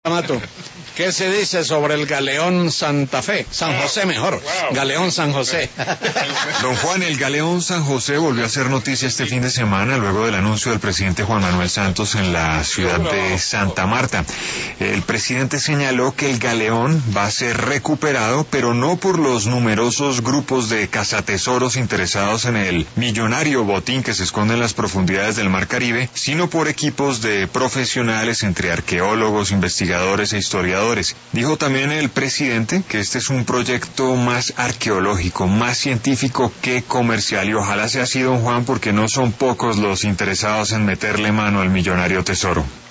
Mato, ¿qué se dice sobre el galeón Santa Fe? San José mejor, galeón San José. Don Juan, el galeón San José volvió a ser noticia este fin de semana luego del anuncio del presidente Juan Manuel Santos en la ciudad de Santa Marta. El presidente señaló que el galeón va a ser recuperado, pero no por los numerosos grupos de cazatesoros interesados en el millonario botín que se esconde en las profundidades del Mar Caribe, sino por equipos de profesionales entre arqueólogos, investigadores e historiadores. Dijo también el presidente que este es un proyecto más arqueológico, más científico que comercial, y ojalá sea así, don Juan, porque no son pocos los interesados en meterle mano al millonario tesoro.